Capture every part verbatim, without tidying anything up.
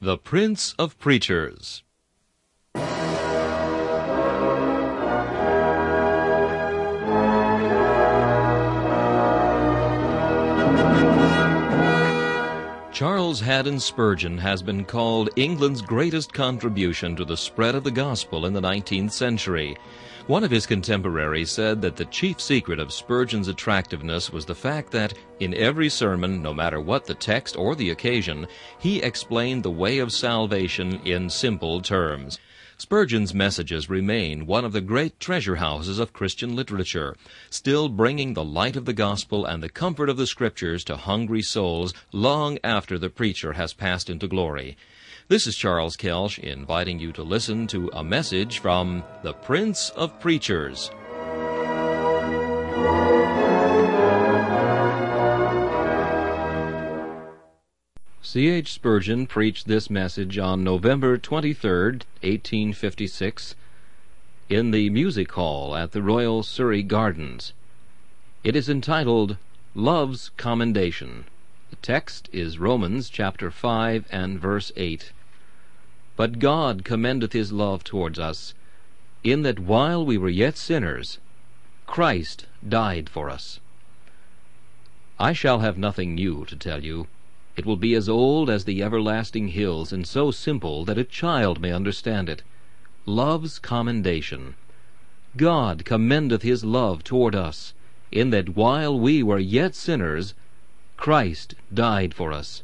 The Prince of Preachers. Charles Haddon Spurgeon has been called England's greatest contribution to the spread of the gospel in the nineteenth century. One of his contemporaries said that the chief secret of Spurgeon's attractiveness was the fact that, in every sermon, no matter what the text or the occasion, he explained the way of salvation in simple terms. Spurgeon's messages remain one of the great treasure houses of Christian literature, still bringing the light of the gospel and the comfort of the Scriptures to hungry souls long after the preacher has passed into glory. This is Charles Kelsch inviting you to listen to a message from the Prince of Preachers. C H Spurgeon preached this message on November twenty-third, eighteen fifty-six, in the music hall at the Royal Surrey Gardens. It is entitled, Love's Commendation. The text is Romans chapter five and verse eight. But God commendeth his love towards us, in that while we were yet sinners, Christ died for us. I shall have nothing new to tell you. It will be as old as the everlasting hills, and so simple that a child may understand it. Love's commendation. God commendeth his love toward us, in that while we were yet sinners, Christ died for us.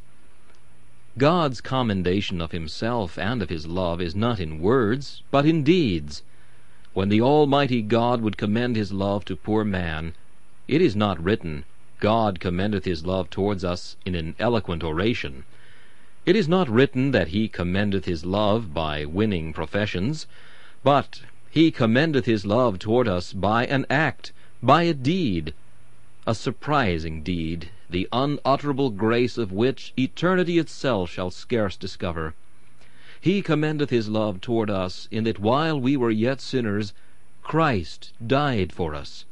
God's commendation of himself and of his love is not in words, but in deeds. When the Almighty God would commend his love to poor man, it is not written, God commendeth his love towards us in an eloquent oration. It is not written that he commendeth his love by winning professions, but he commendeth his love toward us by an act, by a deed, a surprising deed, the unutterable grace of which eternity itself shall scarce discover. He commendeth his love toward us in that while we were yet sinners, Christ died for us.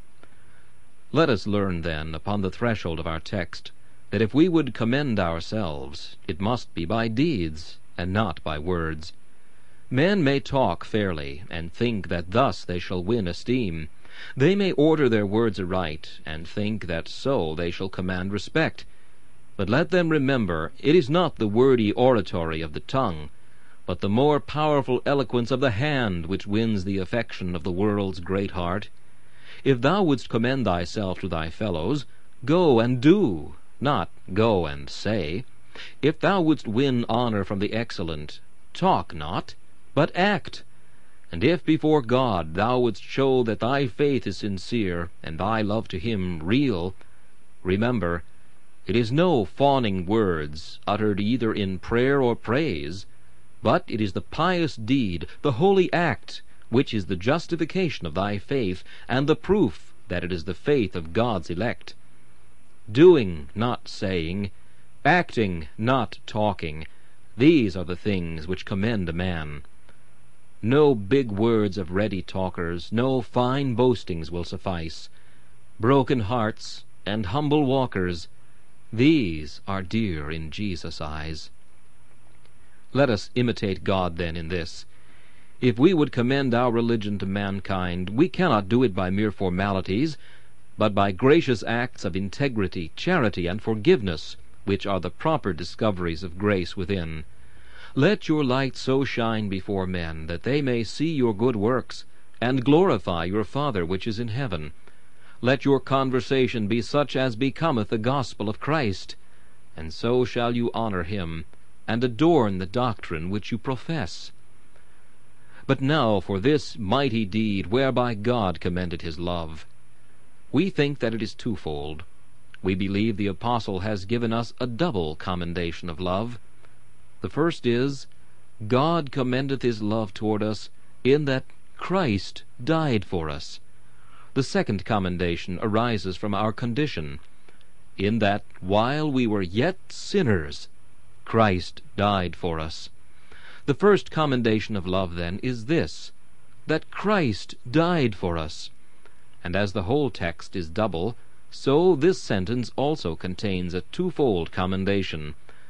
Let us learn, then, upon the threshold of our text, that if we would commend ourselves, it must be by deeds, and not by words. Men may talk fairly, and think that thus they shall win esteem. They may order their words aright, and think that so they shall command respect. But let them remember, it is not the wordy oratory of the tongue, but the more powerful eloquence of the hand which wins the affection of the world's great heart. If thou wouldst commend thyself to thy fellows, go and do, not go and say. If thou wouldst win honor from the excellent, talk not, but act. And if before God thou wouldst show that thy faith is sincere, and thy love to him real, remember, it is no fawning words, uttered either in prayer or praise, but it is the pious deed, the holy act, which is the justification of thy faith, and the proof that it is the faith of God's elect. Doing, not saying, acting, not talking, these are the things which commend a man. No big words of ready talkers, no fine boastings will suffice. Broken hearts and humble walkers, these are dear in Jesus' eyes. Let us imitate God, then, in this. If we would commend our religion to mankind, we cannot do it by mere formalities, but by gracious acts of integrity, charity, and forgiveness, which are the proper discoveries of grace within. Let your light so shine before men, that they may see your good works, and glorify your Father which is in heaven. Let your conversation be such as becometh the gospel of Christ, and so shall you honor him, and adorn the doctrine which you profess. But now for this mighty deed whereby God commended his love. We think that it is twofold. We believe the apostle has given us a double commendation of love. The first is, God commendeth his love toward us in that Christ died for us. The second commendation arises from our condition, in that while we were yet sinners, Christ died for us. The first commendation of love, then, is this, that Christ died for us. And as the whole text is double, so this sentence also contains a twofold commendation.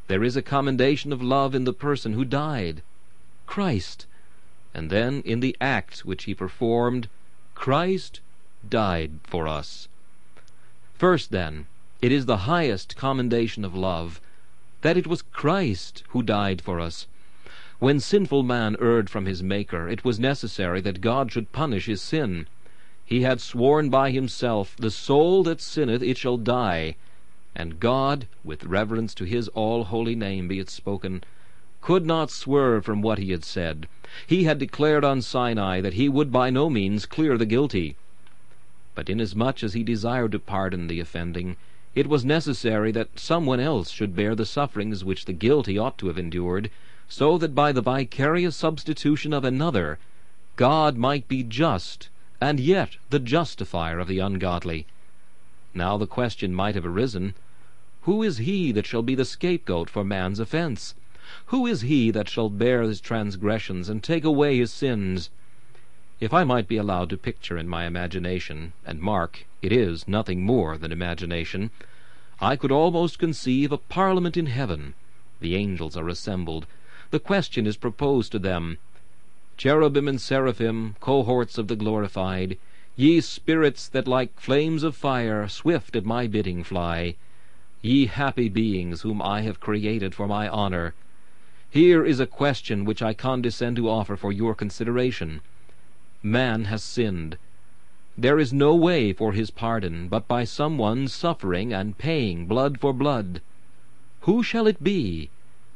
There is a commendation of love in the person who died, Christ, and then in the act which he performed, Christ died for us. First, then, it is the highest commendation of love, that it was Christ who died for us. When sinful man erred from his Maker, it was necessary that God should punish his sin. He had sworn by himself, The soul that sinneth, it shall die. And God, with reverence to his all-holy name be it spoken, could not swerve from what he had said. He had declared on Sinai that he would by no means clear the guilty. But inasmuch as he desired to pardon the offending, it was necessary that someone else should bear the sufferings which the guilty ought to have endured, so that by the vicarious substitution of another, God might be just, and yet the justifier of the ungodly. Now the question might have arisen, Who is he that shall be the scapegoat for man's offense? Who is he that shall bear his transgressions and take away his sins? If I might be allowed to picture in my imagination, and mark, it is nothing more than imagination, I could almost conceive a parliament in heaven. The angels are assembled. The question is proposed to them, Cherubim and seraphim, cohorts of the glorified, ye spirits that like flames of fire swift at my bidding fly, ye happy beings whom I have created for my honor, here is a question which I condescend to offer for your consideration. Man has sinned. There is no way for his pardon but by someone suffering and paying blood for blood. Who shall it be?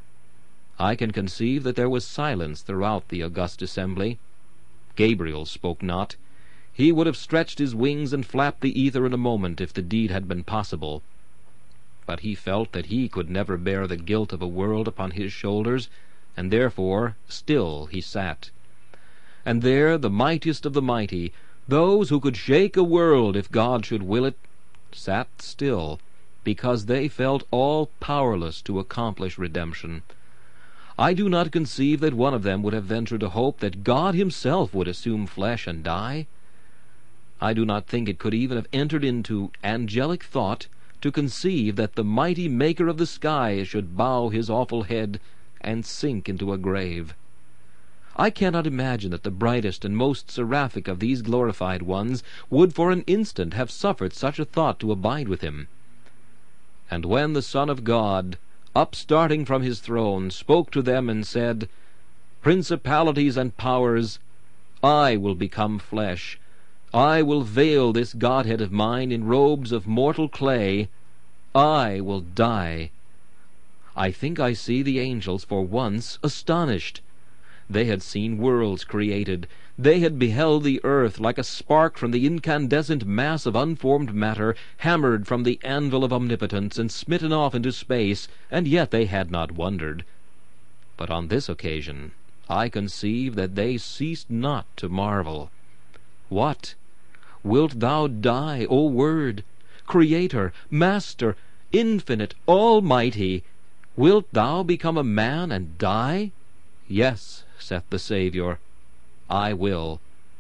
I can conceive that there was silence throughout the august assembly. Gabriel spoke not. He would have stretched his wings and flapped the ether in a moment if the deed had been possible. But he felt that he could never bear the guilt of a world upon his shoulders, and therefore still he sat. And there the mightiest of the mighty, those who could shake a world if God should will it, sat still, because they felt all powerless to accomplish redemption. I do not conceive that one of them would have ventured to hope that God himself would assume flesh and die. I do not think it could even have entered into angelic thought to conceive that the mighty Maker of the sky should bow his awful head and sink into a grave. I cannot imagine that the brightest and most seraphic of these glorified ones would for an instant have suffered such a thought to abide with him. And when the Son of God, upstarting from his throne, spoke to them and said, Principalities and powers, I will become flesh, I will veil this Godhead of mine in robes of mortal clay, I will die. I think I see the angels for once astonished. They had seen worlds created. They had beheld the earth like a spark from the incandescent mass of unformed matter, hammered from the anvil of omnipotence, and smitten off into space, and yet they had not wondered. But on this occasion I conceive that they ceased not to marvel. What? Wilt thou die, O Word, Creator, Master, Infinite, Almighty? Wilt thou become a man and die? Yes, saith the Saviour, I will.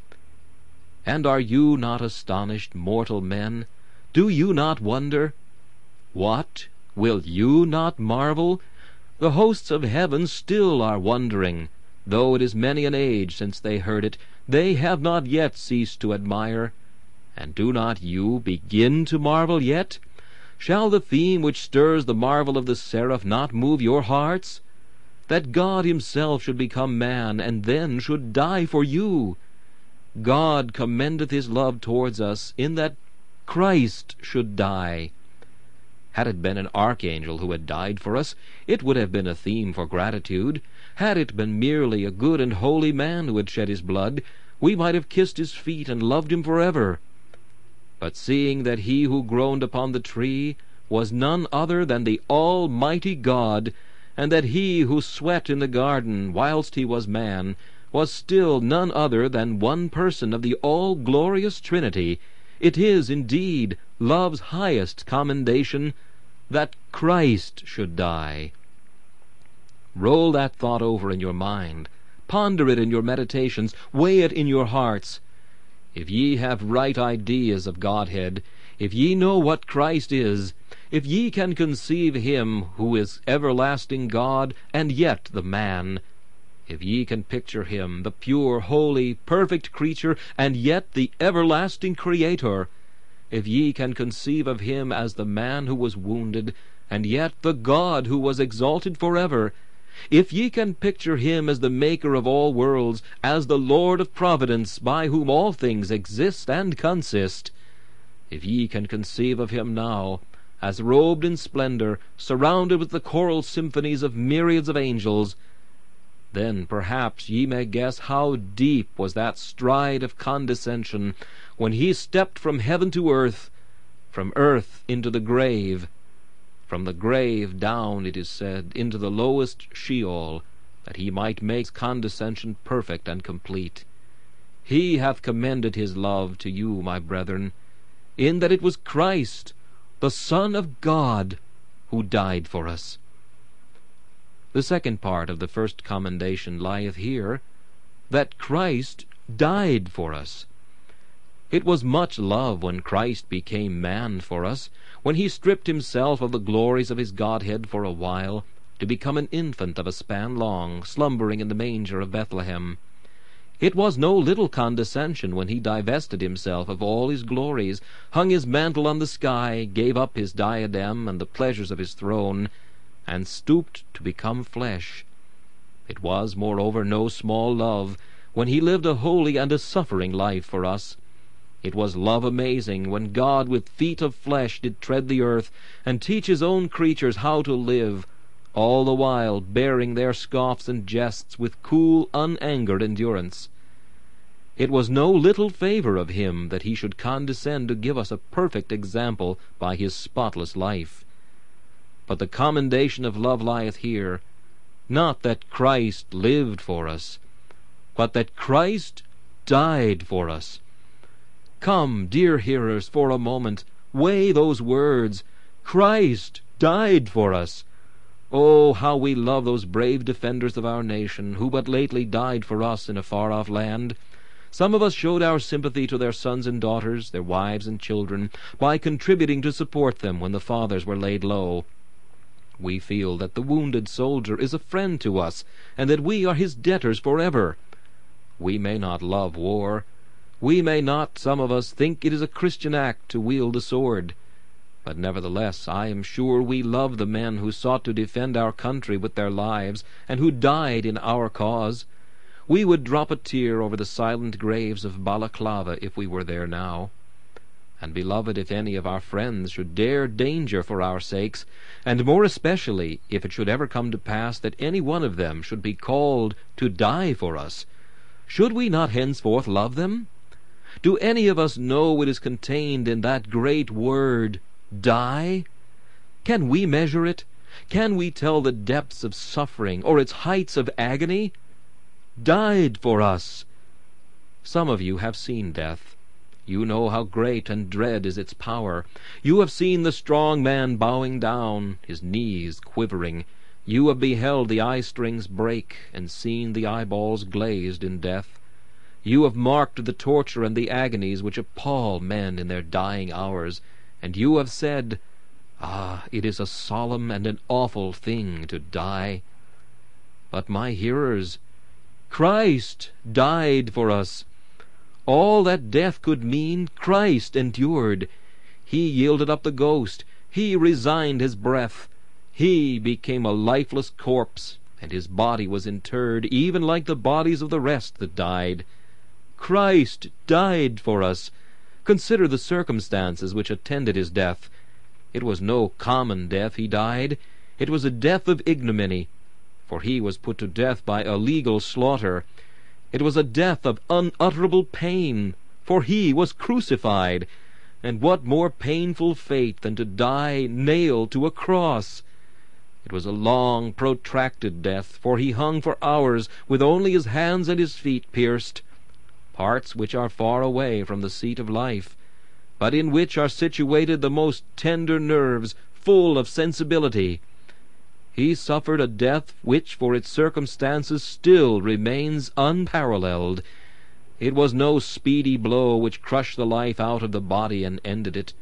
And are you not astonished, mortal men? Do you not wonder? What? Will you not marvel? The hosts of heaven still are wondering. Though it is many an age since they heard it, they have not yet ceased to admire. And do not you begin to marvel yet? Shall the theme which stirs the marvel of the seraph not move your hearts? That God himself should become man, and then should die for you. God commendeth his love towards us, in that Christ should die. Had it been an archangel who had died for us, it would have been a theme for gratitude. Had it been merely a good and holy man who had shed his blood, we might have kissed his feet and loved him forever. But seeing that he who groaned upon the tree was none other than the Almighty God, and that he who sweat in the garden whilst he was man was still none other than one person of the all-glorious Trinity, it is indeed love's highest commendation that Christ should die. Roll that thought over in your mind, ponder it in your meditations, weigh it in your hearts. If ye have right ideas of Godhead, If ye know what Christ is, if ye can conceive him who is everlasting God, and yet the man, if ye can picture him, the pure, holy, perfect creature, and yet the everlasting Creator, if ye can conceive of him as the man who was wounded, and yet the God who was exalted forever, if ye can picture him as the maker of all worlds, as the Lord of providence, by whom all things exist and consist, if ye can conceive of him now, as robed in splendor, surrounded with the choral symphonies of myriads of angels, then perhaps ye may guess how deep was that stride of condescension when he stepped from heaven to earth, from earth into the grave, from the grave down, it is said, into the lowest Sheol, that he might make condescension perfect and complete. He hath commended his love to you, my brethren, in that it was Christ, the Son of God, who died for us. The second part of the first commendation lieth here, that Christ died for us. It was much love when Christ became man for us, when he stripped himself of the glories of his Godhead for a while, to become an infant of a span long, slumbering in the manger of Bethlehem. It was no little condescension when he divested himself of all his glories, hung his mantle on the sky, gave up his diadem and the pleasures of his throne, and stooped to become flesh. It was, moreover, no small love when he lived a holy and a suffering life for us. It was love amazing when God with feet of flesh did tread the earth, and teach his own creatures how to live, all the while bearing their scoffs and jests with cool, unangered endurance. It was no little favor of him that he should condescend to give us a perfect example by his spotless life. But the commendation of love lieth here, not that Christ lived for us, but that Christ died for us. Come, dear hearers, for a moment, weigh those words. Christ died for us. Oh, how we love those brave defenders of our nation, who but lately died for us in a far-off land. Some of us showed our sympathy to their sons and daughters, their wives and children, by contributing to support them when the fathers were laid low. We feel that the wounded soldier is a friend to us, and that we are his debtors forever. We may not love war. We may not, some of us, think it is a Christian act to wield a sword. But nevertheless, I am sure we love the men who sought to defend our country with their lives, and who died in our cause. We would drop a tear over the silent graves of Balaclava if we were there now. And, beloved, if any of our friends should dare danger for our sakes, and more especially if it should ever come to pass that any one of them should be called to die for us, should we not henceforth love them? Do any of us know what is contained in that great word, die? Can we measure it? Can we tell the depths of suffering or its heights of agony? Died for us. Some of you have seen death. You know how great and dread is its power. You have seen the strong man bowing down, his knees quivering. You have beheld the eye-strings break, and seen the eyeballs glazed in death. You have marked the torture and the agonies which appall men in their dying hours, and you have said, "Ah, it is a solemn and an awful thing to die." But, my hearers, Christ died for us. All that death could mean, Christ endured. He yielded up the ghost. He resigned his breath. He became a lifeless corpse, and his body was interred, even like the bodies of the rest that died. Christ died for us. Consider the circumstances which attended his death. It was no common death he died. It was a death of ignominy, for he was put to death by illegal slaughter. It was a death of unutterable pain, for he was crucified. And what more painful fate than to die nailed to a cross? It was a long, protracted death, for he hung for hours with only his hands and his feet pierced, parts which are far away from the seat of life, but in which are situated the most tender nerves, full of sensibility. He suffered a death which for its circumstances still remains unparalleled. It was no speedy blow which crushed the life out of the body and ended it,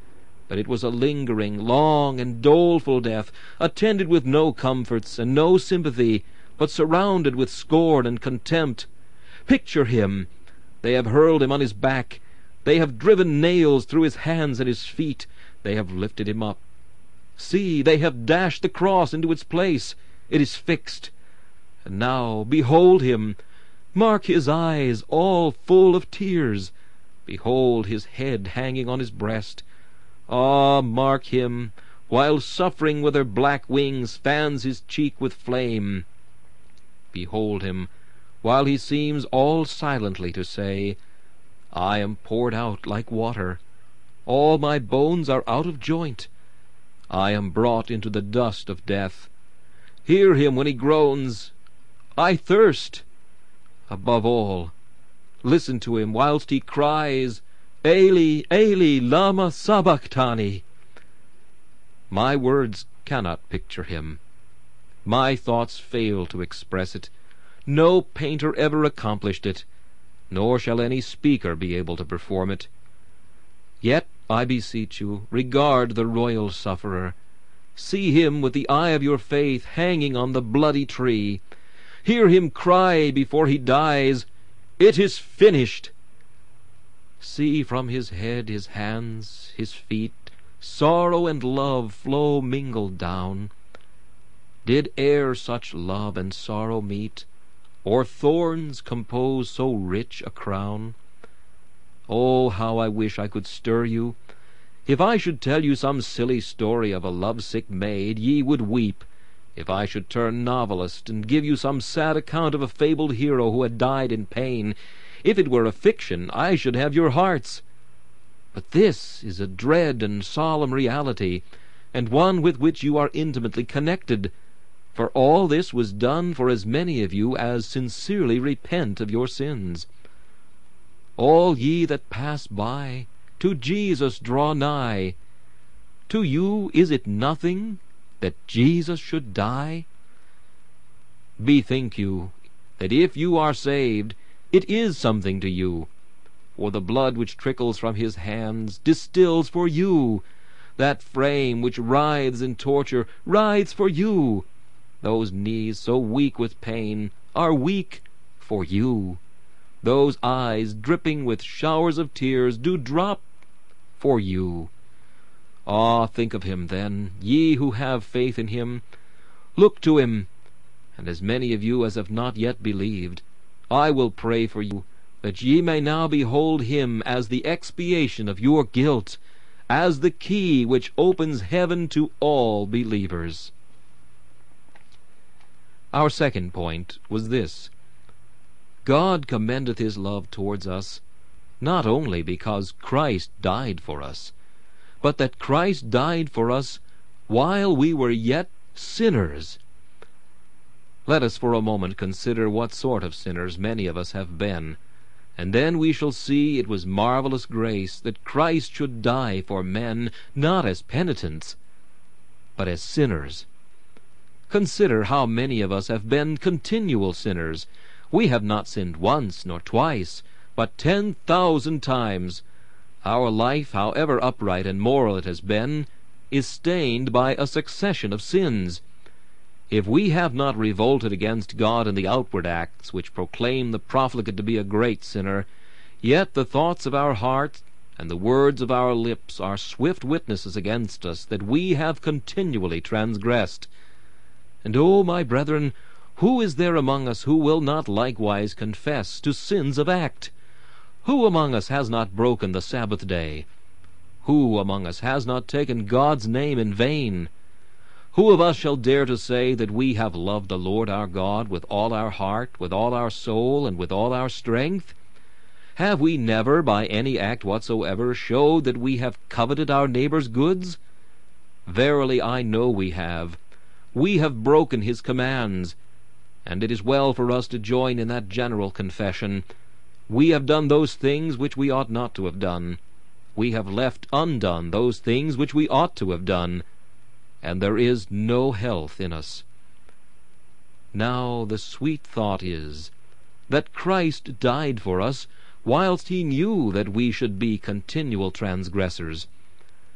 but it was a lingering, long, and doleful death, attended with no comforts and no sympathy, but surrounded with scorn and contempt. Picture him. They have hurled him on his back. They have driven nails through his hands and his feet. They have lifted him up. See, they have dashed the cross into its place. It is fixed. And now, behold him. Mark his eyes, all full of tears. Behold his head hanging on his breast. Ah, mark him, while suffering with her black wings fans his cheek with flame. Behold him, while he seems all silently to say, I am poured out like water. All my bones are out of joint. I am brought into the dust of death. Hear him when he groans, I thirst. Above all, listen to him whilst he cries, Eli, Eli, lama sabachthani. My words cannot picture him. My thoughts fail to express it. No painter ever accomplished it, nor shall any speaker be able to perform it. Yet, I beseech you, regard the royal sufferer. See him with the eye of your faith hanging on the bloody tree. Hear him cry before he dies, It is finished. See from his head, his hands, his feet, sorrow and love flow mingled down. Did e'er such love and sorrow meet, or thorns compose so rich a crown? Oh, how I wish I could stir you! If I should tell you some silly story of a lovesick maid, ye would weep. If I should turn novelist and give you some sad account of a fabled hero who had died in pain, if it were a fiction, I should have your hearts. But this is a dread and solemn reality, and one with which you are intimately connected, for all this was done for as many of you as sincerely repent of your sins. All ye that pass by, to Jesus draw nigh. To you is it nothing that Jesus should die? Bethink you that if you are saved, it is something to you, for the blood which trickles from his hands distills for you. That frame which writhes in torture writhes for you. Those knees so weak with pain are weak for you. Those eyes dripping with showers of tears do drop for you. Ah, think of him then, ye who have faith in him. Look to him, and as many of you as have not yet believed, I will pray for you, that ye may now behold him as the expiation of your guilt, as the key which opens heaven to all believers. Our second point was this: God commendeth his love towards us, not only because Christ died for us, but that Christ died for us while we were yet sinners. Let us for a moment consider what sort of sinners many of us have been, and then we shall see it was marvelous grace that Christ should die for men, not as penitents, but as sinners. Consider how many of us have been continual sinners. We have not sinned once nor twice, but ten thousand times. Our life, however upright and moral it has been, is stained by a succession of sins. If we have not revolted against God in the outward acts which proclaim the profligate to be a great sinner, yet the thoughts of our heart and the words of our lips are swift witnesses against us that we have continually transgressed. And, oh, my brethren, who is there among us who will not likewise confess to sins of act? Who among us has not broken the Sabbath day? Who among us has not taken God's name in vain? Who of us shall dare to say that we have loved the Lord our God with all our heart, with all our soul, and with all our strength? Have we never, by any act whatsoever, showed that we have coveted our neighbor's goods? Verily I know we have. We have broken his commands, and it is well for us to join in that general confession. We have done those things which we ought not to have done. We have left undone those things which we ought to have done, and there is no health in us. Now the sweet thought is that Christ died for us whilst he knew that we should be continual transgressors.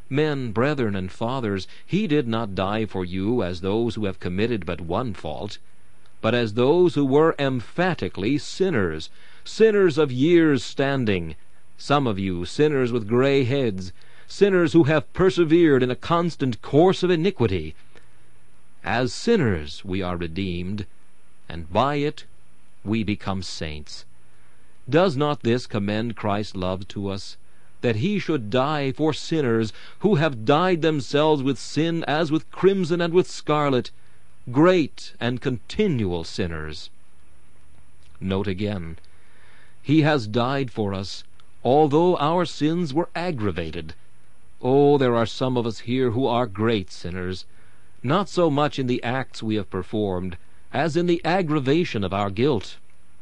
Men, brethren, and fathers, he did not die for you as those who have committed but one fault, but as those who were emphatically sinners, sinners of years standing, some of you sinners with gray heads, sinners who have persevered in a constant course of iniquity. As sinners we are redeemed, and by it we become saints. Does not this commend Christ's love to us, that he should die for sinners who have dyed themselves with sin as with crimson and with scarlet, great and continual sinners? Note again, he has died for us, although our sins were aggravated. Oh, there are some of us here who are great sinners, not so much in the acts we have performed, as in the aggravation of our guilt.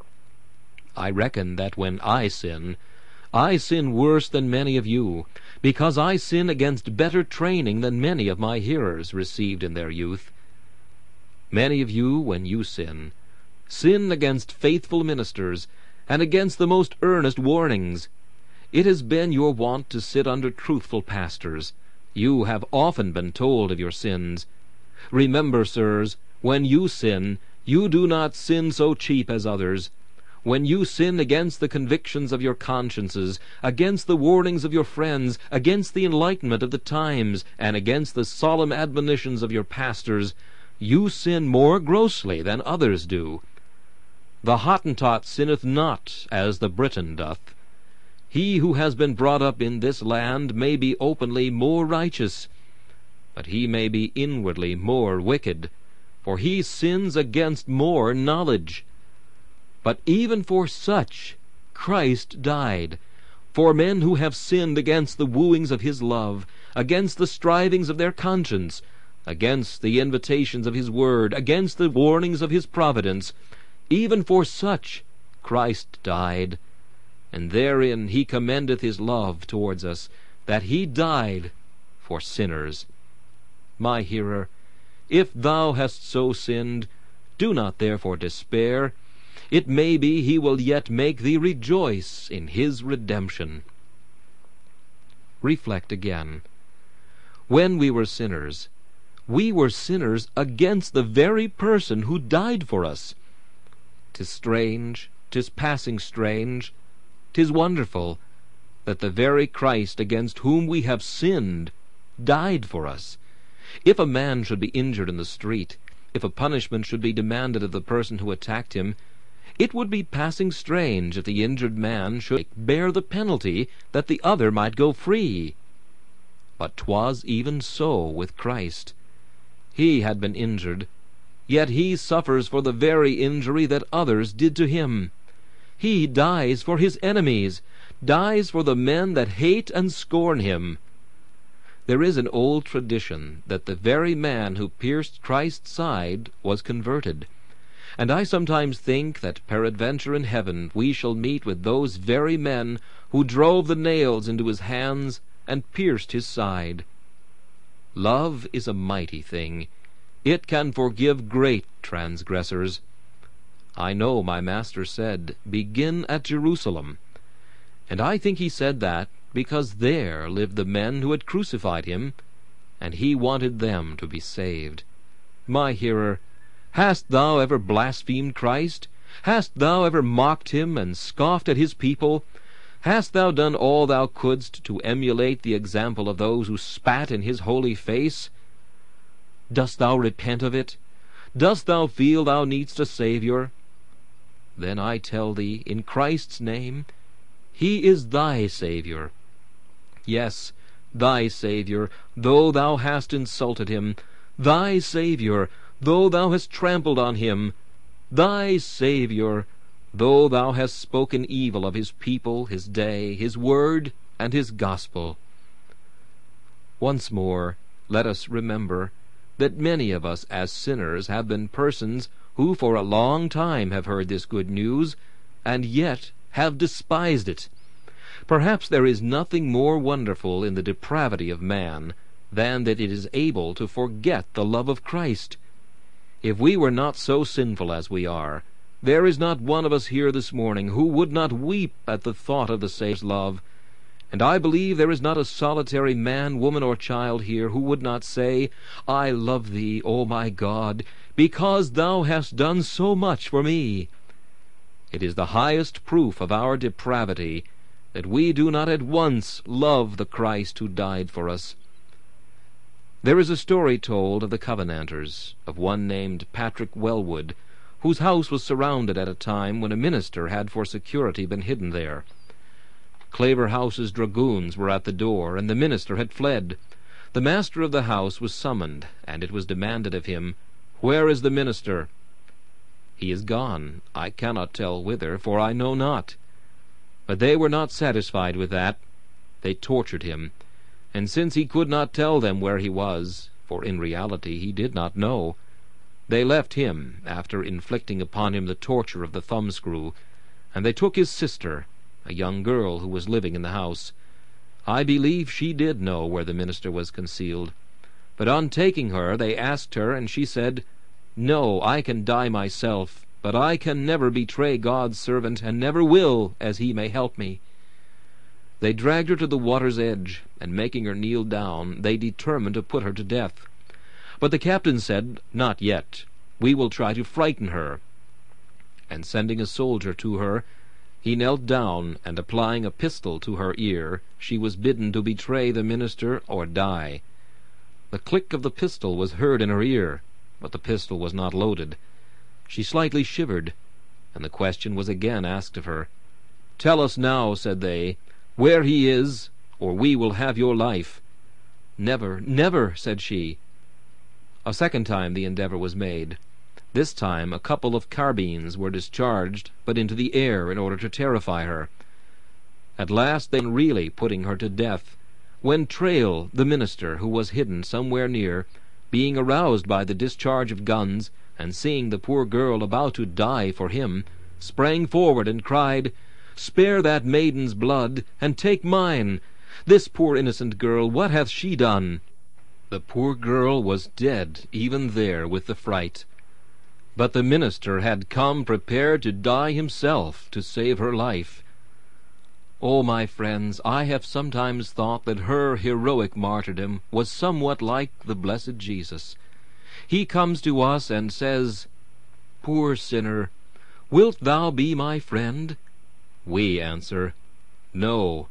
I reckon that when I sin, I sin worse than many of you, because I sin against better training than many of my hearers received in their youth. Many of you, when you sin, sin against faithful ministers, and against the most earnest warnings. It has been your wont to sit under truthful pastors. You have often been told of your sins. Remember, sirs, when you sin, you do not sin so cheap as others. When you sin against the convictions of your consciences, against the warnings of your friends, against the enlightenment of the times, and against the solemn admonitions of your pastors, you sin more grossly than others do. The Hottentot sinneth not as the Briton doth. He who has been brought up in this land may be openly more righteous, but he may be inwardly more wicked, for he sins against more knowledge. But even for such Christ died, for men who have sinned against the wooings of his love, against the strivings of their conscience, against the invitations of his word, against the warnings of his providence. Even for such Christ died, and therein he commendeth his love towards us, that he died for sinners. My hearer, if thou hast so sinned, do not therefore despair. It may be he will yet make thee rejoice in his redemption. Reflect again. When we were sinners, we were sinners against the very person who died for us. 'Tis strange, 'tis passing strange, 'tis wonderful, that the very Christ against whom we have sinned died for us. If a man should be injured in the street, if a punishment should be demanded of the person who attacked him, it would be passing strange if the injured man should bear the penalty that the other might go free. But 'twas even so with Christ. He had been injured, yet he suffers for the very injury that others did to him. He dies for his enemies, dies for the men that hate and scorn him. There is an old tradition that the very man who pierced Christ's side was converted, and I sometimes think that peradventure in heaven we shall meet with those very men who drove the nails into his hands and pierced his side. Love is a mighty thing. It can forgive great transgressors. I know my Master said, "Begin at Jerusalem," and I think he said that because there lived the men who had crucified him, and he wanted them to be saved. My hearer, hast thou ever blasphemed Christ? Hast thou ever mocked him and scoffed at his people? Hast thou done all thou couldst to emulate the example of those who spat in his holy face? Dost thou repent of it? Dost thou feel thou needst a Savior? Then I tell thee, in Christ's name, he is thy Savior. Yes, thy Savior, though thou hast insulted him, thy Savior, though thou hast trampled on him, thy Savior, though thou hast spoken evil of his people, his day, his word, and his gospel. Once more, let us remember that many of us as sinners have been persons who for a long time have heard this good news, and yet have despised it. Perhaps there is nothing more wonderful in the depravity of man than that it is able to forget the love of Christ. If we were not so sinful as we are, there is not one of us here this morning who would not weep at the thought of the Saviour's love, And I believe there is not a solitary man, woman, or child here who would not say, I love thee, O my God, because thou hast done so much for me. It is the highest proof of our depravity that we do not at once love the Christ who died for us. There is a story told of the Covenanters, of one named Patrick Wellwood, whose house was surrounded at a time when a minister had for security been hidden there. Claverhouse's dragoons were at the door, and the minister had fled. The master of the house was summoned, and it was demanded of him, Where is the minister? He is gone, I cannot tell whither, for I know not. But they were not satisfied with that. They tortured him, and since he could not tell them where he was, for in reality he did not know, they left him, after inflicting upon him the torture of the thumbscrew, and they took his sister, a young girl who was living in the house. I believe she did know where the minister was concealed. But on taking her, they asked her, and she said, No, I can die myself, but I can never betray God's servant, and never will, as he may help me. They dragged her to the water's edge, and making her kneel down, they determined to put her to death. But the captain said, Not yet. We will try to frighten her. And sending a soldier to her, he knelt down, and applying a pistol to her ear, she was bidden to betray the minister or die. The click of the pistol was heard in her ear, but the pistol was not loaded. She slightly shivered, and the question was again asked of her. Tell us now, said they, where he is, or we will have your life. Never, never, said she. A second time the endeavor was made. This time a couple of carbines were discharged, but into the air in order to terrify her. At last they were really putting her to death, when Trail, the minister, who was hidden somewhere near, being aroused by the discharge of guns, and seeing the poor girl about to die for him, sprang forward and cried, Spare that maiden's blood, and take mine. This poor innocent girl, what hath she done? The poor girl was dead even there with the fright. But the minister had come prepared to die himself to save her life. Oh, my friends, I have sometimes thought that her heroic martyrdom was somewhat like the blessed Jesus. He comes to us and says, Poor sinner, wilt thou be my friend? We answer, No.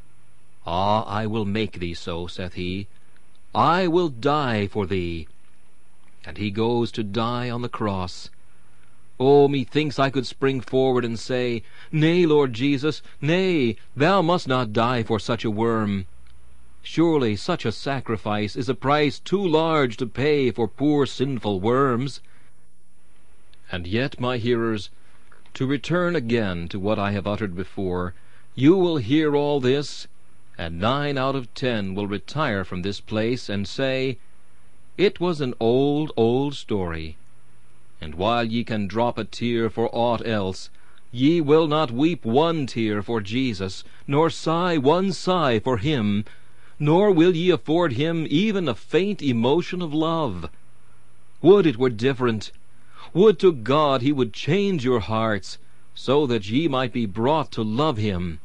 Ah, I will make thee so, saith he. I will die for thee. And he goes to die on the cross. Oh, methinks I could spring forward and say, Nay, Lord Jesus, nay, thou must not die for such a worm. Surely such a sacrifice is a price too large to pay for poor sinful worms. And yet, my hearers, to return again to what I have uttered before, you will hear all this, and nine out of ten will retire from this place and say, It was an old, old story. And while ye can drop a tear for aught else, ye will not weep one tear for Jesus, nor sigh one sigh for him, nor will ye afford him even a faint emotion of love. Would it were different! Would to God he would change your hearts, so that ye might be brought to love him.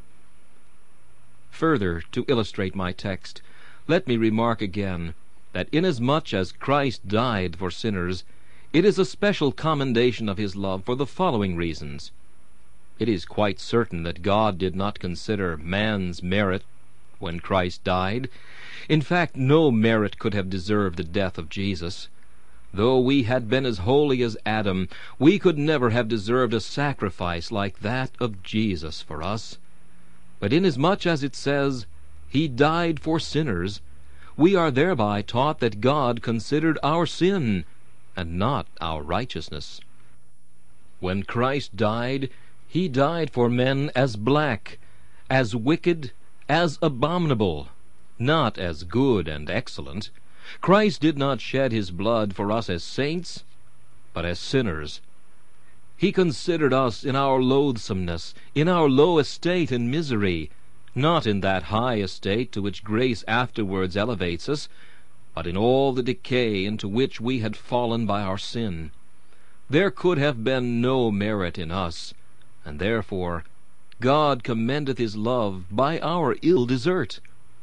Further, to illustrate my text, let me remark again, that inasmuch as Christ died for sinners, it is a special commendation of his love for the following reasons. It is quite certain that God did not consider man's merit when Christ died. In fact, no merit could have deserved the death of Jesus. Though we had been as holy as Adam, we could never have deserved a sacrifice like that of Jesus for us. But inasmuch as it says, He died for sinners, we are thereby taught that God considered our sin, and not our righteousness. When Christ died, He died for men as black, as wicked, as abominable, not as good and excellent. Christ did not shed His blood for us as saints, but as sinners. He considered us in our loathsomeness, in our low estate and misery, not in that high estate to which grace afterwards elevates us, but in all the decay into which we had fallen by our sin. There could have been no merit in us, and therefore God commendeth his love by our ill desert.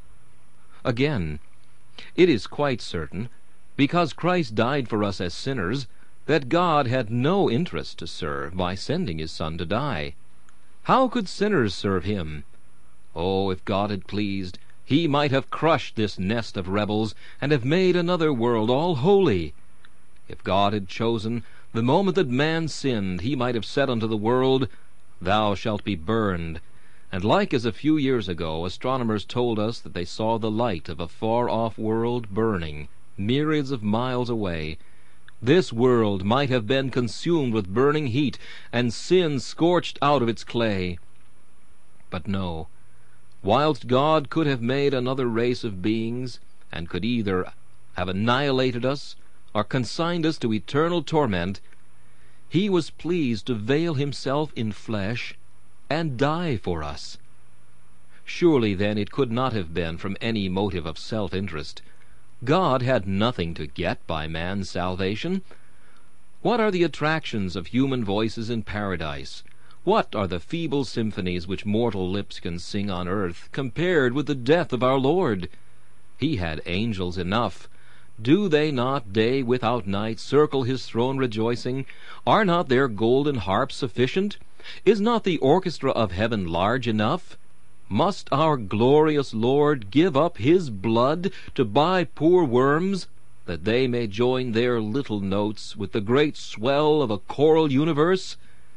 Again, it is quite certain, because Christ died for us as sinners, that God had no interest to serve by sending his Son to die. How could sinners serve him? Oh, if God had pleased, he might have crushed this nest of rebels, and have made another world all holy. If God had chosen, the moment that man sinned, he might have said unto the world, Thou shalt be burned. And like as a few years ago astronomers told us that they saw the light of a far-off world burning, myriads of miles away, this world might have been consumed with burning heat, and sin scorched out of its clay. But no, whilst God could have made another race of beings, and could either have annihilated us, or consigned us to eternal torment, he was pleased to veil himself in flesh, and die for us. Surely then it could not have been from any motive of self-interest. God had nothing to get by man's salvation. What are the attractions of human voices in paradise? What are the feeble symphonies which mortal lips can sing on earth, compared with the death of our Lord? He had angels enough. Do they not day without night circle his throne rejoicing? Are not their golden harps sufficient? Is not the orchestra of heaven large enough? Must our glorious Lord give up his blood to buy poor worms, that they may join their little notes with the great swell of a choral universe?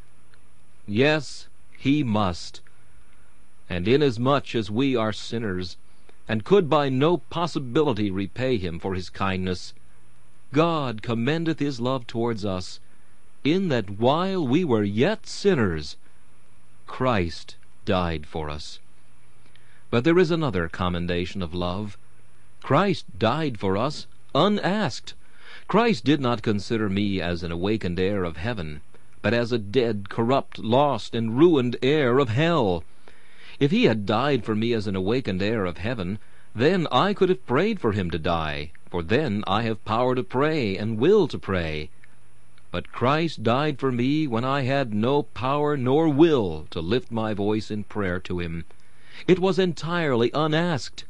Yes, he must. And inasmuch as we are sinners, and could by no possibility repay him for his kindness, God commendeth his love towards us, in that while we were yet sinners, Christ died for us. But there is another commendation of love. Christ died for us unasked. Christ did not consider me as an awakened heir of heaven, but as a dead, corrupt, lost, and ruined heir of hell. If he had died for me as an awakened heir of heaven, then I could have prayed for him to die, for then I have power to pray and will to pray. But Christ died for me when I had no power nor will to lift my voice in prayer to him. It was entirely unasked.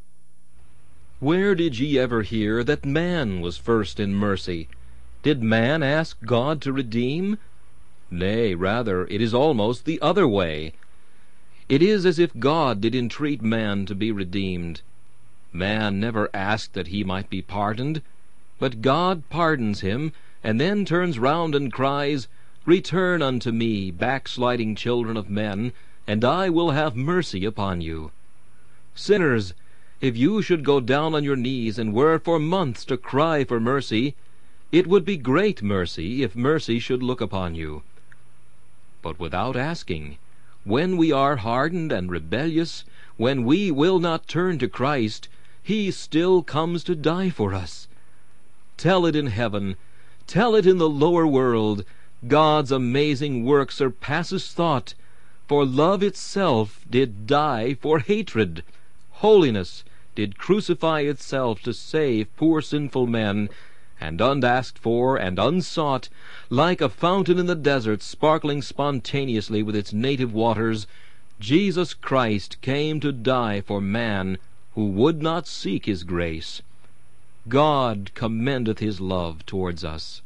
Where did ye ever hear that man was first in mercy? Did man ask God to redeem? Nay, rather, it is almost the other way. It is as if God did entreat man to be redeemed. Man never asked that he might be pardoned, but God pardons him, and then turns round and cries, Return unto me, backsliding children of men, and I will have mercy upon you. Sinners, if you should go down on your knees and were for months to cry for mercy, it would be great mercy if mercy should look upon you. But without asking, when we are hardened and rebellious, when we will not turn to Christ, he still comes to die for us. Tell it in heaven, tell it in the lower world, God's amazing work surpasses thought, for love itself did die for hatred. Holiness did crucify itself to save poor sinful men, and unasked for and unsought, like a fountain in the desert sparkling spontaneously with its native waters, Jesus Christ came to die for man who would not seek his grace. God commendeth his love towards us.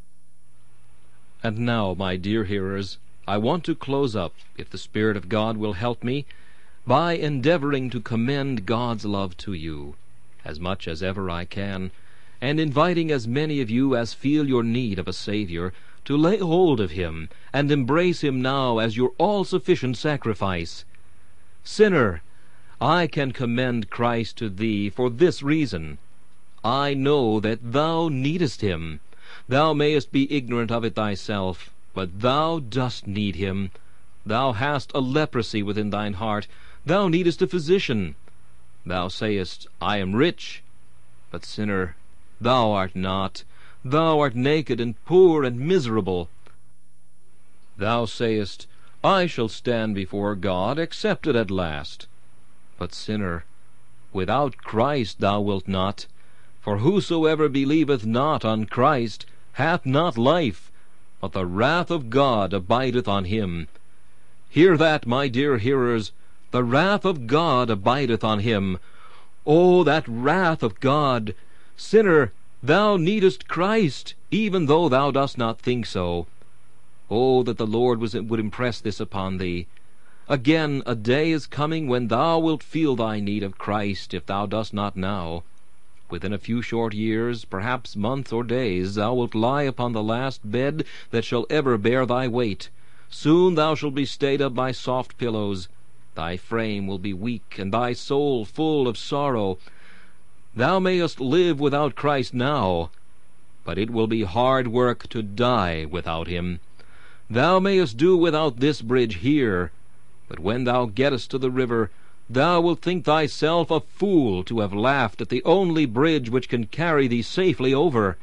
And now, my dear hearers, I want to close up, if the Spirit of God will help me, by endeavoring to commend God's love to you, as much as ever I can, and inviting as many of you as feel your need of a Savior to lay hold of him and embrace him now as your all-sufficient sacrifice. Sinner, I can commend Christ to thee for this reason. I know that thou needest him. Thou mayest be ignorant of it thyself, but thou dost need him. Thou hast a leprosy within thine heart. Thou needest a physician. Thou sayest, I am rich. But, sinner, thou art not. Thou art naked and poor and miserable. Thou sayest, I shall stand before God accepted at last. But, sinner, without Christ thou wilt not. For whosoever believeth not on Christ hath not life, but the wrath of God abideth on him. Hear that, my dear hearers, the wrath of God abideth on him. Oh, that wrath of God! Sinner, thou needest Christ, even though thou dost not think so. Oh, that the Lord was, would impress this upon thee. Again, a day is coming when thou wilt feel thy need of Christ, if thou dost not now. Within a few short years, perhaps months or days, thou wilt lie upon the last bed that shall ever bear thy weight. Soon thou shalt be stayed up by soft pillows. Thy frame will be weak, and thy soul full of sorrow. Thou mayest live without Christ now, but it will be hard work to die without him. Thou mayest do without this bridge here, but when thou gettest to the river, thou wilt think thyself a fool to have laughed at the only bridge which can carry thee safely over.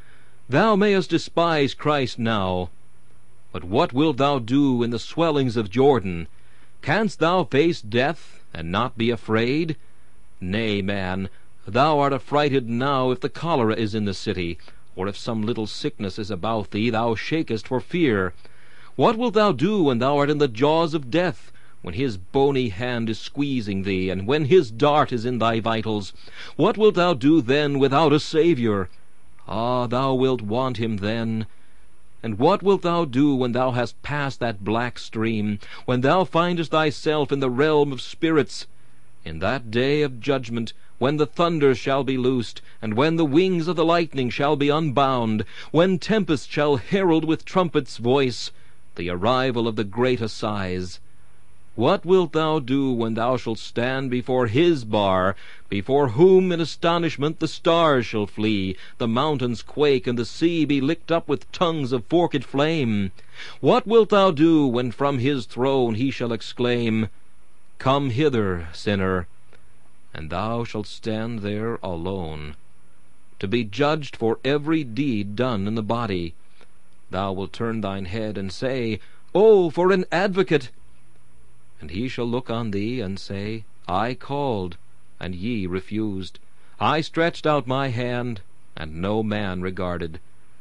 Thou mayest despise Christ now, but what wilt thou do in the swellings of Jordan? Canst thou face death, and not be afraid? Nay, man, thou art affrighted now if the cholera is in the city, or if some little sickness is about thee, thou shakest for fear. What wilt thou do when thou art in the jaws of death, when his bony hand is squeezing thee, and when his dart is in thy vitals? What wilt thou do then without a Saviour? Ah, thou wilt want him then. And what wilt thou do when thou hast passed that black stream, when thou findest thyself in the realm of spirits? In that day of judgment, when the thunders shall be loosed, and when the wings of the lightning shall be unbound, when tempest shall herald with trumpet's voice the arrival of the great assize, what wilt thou do when thou shalt stand before his bar, before whom in astonishment the stars shall flee, the mountains quake, and the sea be licked up with tongues of forked flame? What wilt thou do when from his throne he shall exclaim, Come hither, sinner, and thou shalt stand there alone, to be judged for every deed done in the body? Thou wilt turn thine head and say, Oh, for an advocate! And he shall look on thee and say, I called, and ye refused. I stretched out my hand, and no man regarded.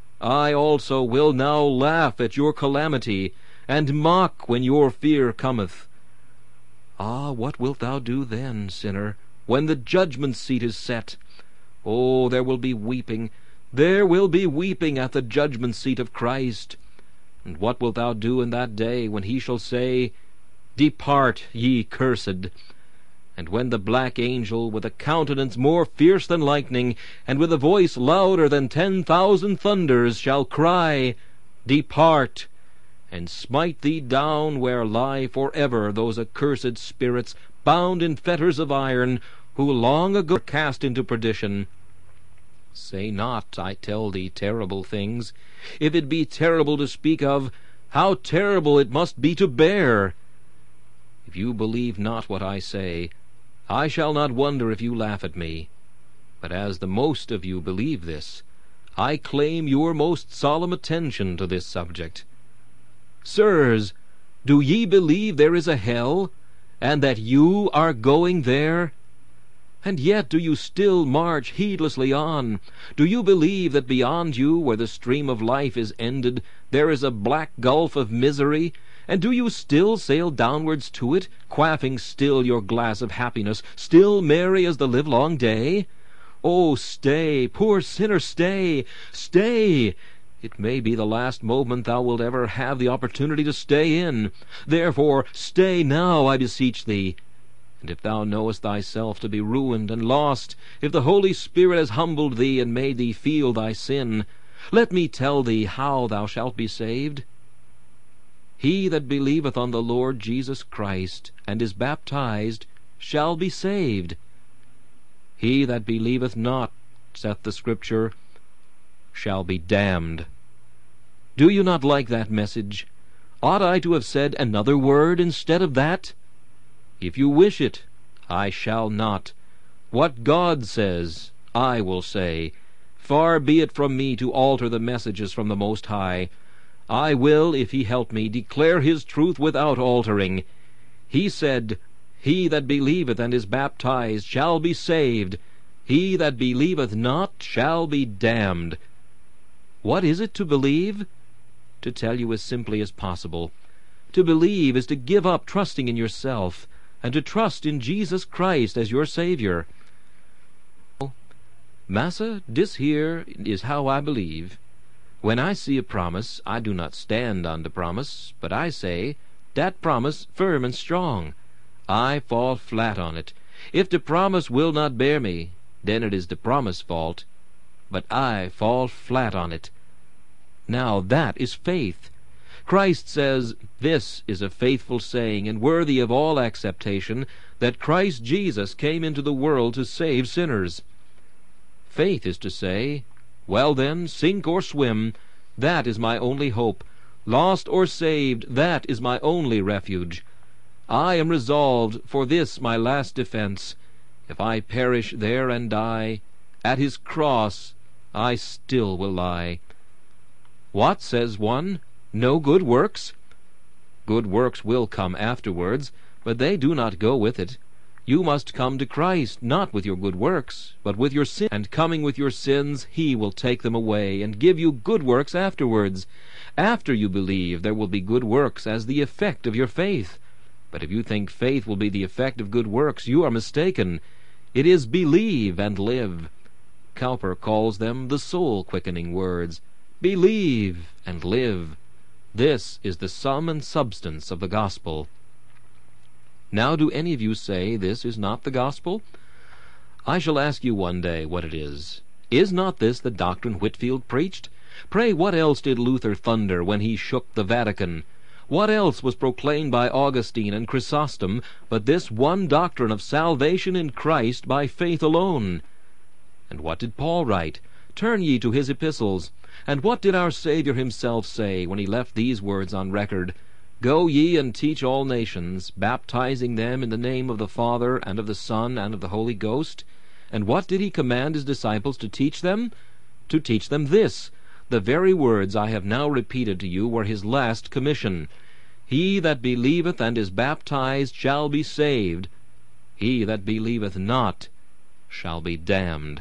I also will now laugh at your calamity, and mock when your fear cometh. Ah, what wilt thou do then, sinner, when the judgment seat is set? Oh, there will be weeping, there will be weeping at the judgment seat of Christ. And what wilt thou do in that day when he shall say, Depart, ye cursed? And when the black angel, with a countenance more fierce than lightning, and with a voice louder than ten thousand thunders, shall cry, Depart, and smite thee down where lie for ever those accursed spirits, bound in fetters of iron, who long ago were cast into perdition. Say not, I tell thee, terrible things. If it be terrible to speak of, how terrible it must be to bear! If you believe not what I say, I shall not wonder if you laugh at me. But as the most of you believe this, I claim your most solemn attention to this subject. Sirs, do ye believe there is a hell, and that you are going there? And yet do you still march heedlessly on? Do you believe that beyond you, where the stream of life is ended, there is a black gulf of misery? And do you still sail downwards to it, quaffing still your glass of happiness, still merry as the livelong day? Oh, stay, poor sinner, stay, stay! It may be the last moment thou wilt ever have the opportunity to stay in. Therefore stay now, I beseech thee. And if thou knowest thyself to be ruined and lost, if the Holy Spirit has humbled thee and made thee feel thy sin, let me tell thee how thou shalt be saved. He that believeth on the Lord Jesus Christ, and is baptized, shall be saved. He that believeth not, saith the Scripture, shall be damned. Do you not like that message? Ought I to have said another word instead of that? If you wish it, I shall not. What God says, I will say. Far be it from me to alter the messages from the Most High. I will, if he help me, declare his truth without altering. He said, He that believeth and is baptized shall be saved. He that believeth not shall be damned. What is it to believe? To tell you as simply as possible, To believe is to give up trusting in yourself, and to trust in Jesus Christ as your Savior. Massa, dis here is how I believe. When I see a promise, I do not stand on the promise, but I say, that promise firm and strong. I fall flat on it. If the promise will not bear me, then it is the promise fault. But I fall flat on it. Now that is faith. Christ says, this is a faithful saying and worthy of all acceptation, that Christ Jesus came into the world to save sinners. Faith is to say, well then, sink or swim, that is my only hope. Lost or saved, that is my only refuge. I am resolved for this my last defense. If I perish there and die, at his cross I still will lie. What, says one? No good works? Good works will come afterwards, but they do not go with it. You must come to Christ, not with your good works, but with your sin. And coming with your sins, he will take them away, and give you good works afterwards. After you believe, there will be good works as the effect of your faith. But if you think faith will be the effect of good works, you are mistaken. It is believe and live. Cowper calls them the soul-quickening words. Believe and live. This is the sum and substance of the gospel. Now, do any of you say this is not the gospel? I shall ask you one day what it is. Is not this the doctrine Whitefield preached? Pray, what else did Luther thunder when he shook the Vatican? What else was proclaimed by Augustine and Chrysostom but this one doctrine of salvation in Christ by faith alone? And what did Paul write? Turn ye to his epistles. And what did our Savior himself say when he left these words on record? Go ye and teach all nations, baptizing them in the name of the Father, and of the Son, and of the Holy Ghost. And what did he command his disciples to teach them? To teach them this. The very words I have now repeated to you were his last commission. He that believeth and is baptized shall be saved. He that believeth not shall be damned.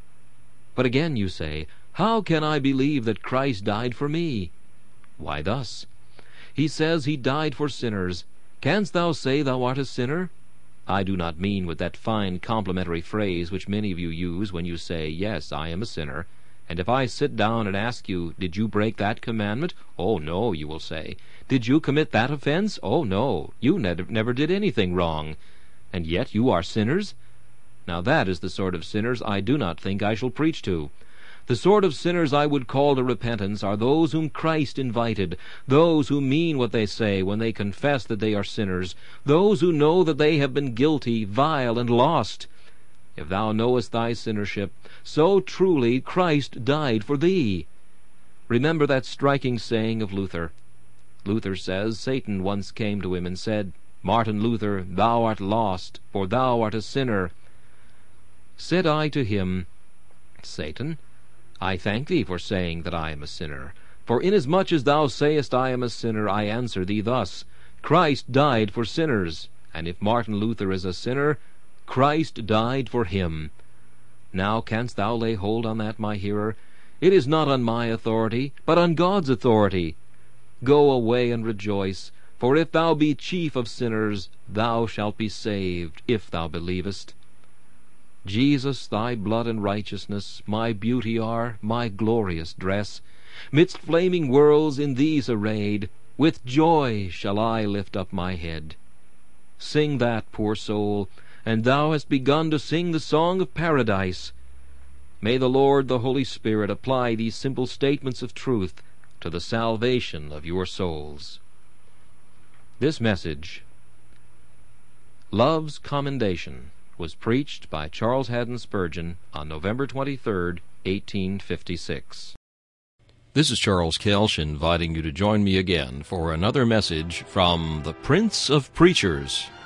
But again you say, how can I believe that Christ died for me? Why thus. He says he died for sinners. Canst thou say thou art a sinner? I do not mean with that fine complimentary phrase which many of you use when you say, yes, I am a sinner. And if I sit down and ask you, did you break that commandment? Oh, no, you will say. Did you commit that offense? Oh, no, you ne- never did anything wrong. And yet you are sinners? Now that is the sort of sinners I do not think I shall preach to. The sort of sinners I would call to repentance are those whom Christ invited, those who mean what they say when they confess that they are sinners, those who know that they have been guilty, vile, and lost. If thou knowest thy sinnership, so truly Christ died for thee. Remember that striking saying of Luther. Luther says Satan once came to him and said, Martin Luther, thou art lost, for thou art a sinner. Said I to him, Satan, I thank thee for saying that I am a sinner. For inasmuch as thou sayest I am a sinner, I answer thee thus, Christ died for sinners, and if Martin Luther is a sinner, Christ died for him. Now canst thou lay hold on that, my hearer? It is not on my authority, but on God's authority. Go away and rejoice, for if thou be chief of sinners, thou shalt be saved, if thou believest. Jesus, thy blood and righteousness, my beauty are, my glorious dress. Midst flaming worlds in these arrayed, with joy shall I lift up my head. Sing that, poor soul, and thou hast begun to sing the song of paradise. May the Lord, the Holy Spirit, apply these simple statements of truth to the salvation of your souls. This message, Love's Commendation, was preached by Charles Haddon Spurgeon on November twenty-third, eighteen fifty-six. This is Charles Kelsch inviting you to join me again for another message from the Prince of Preachers.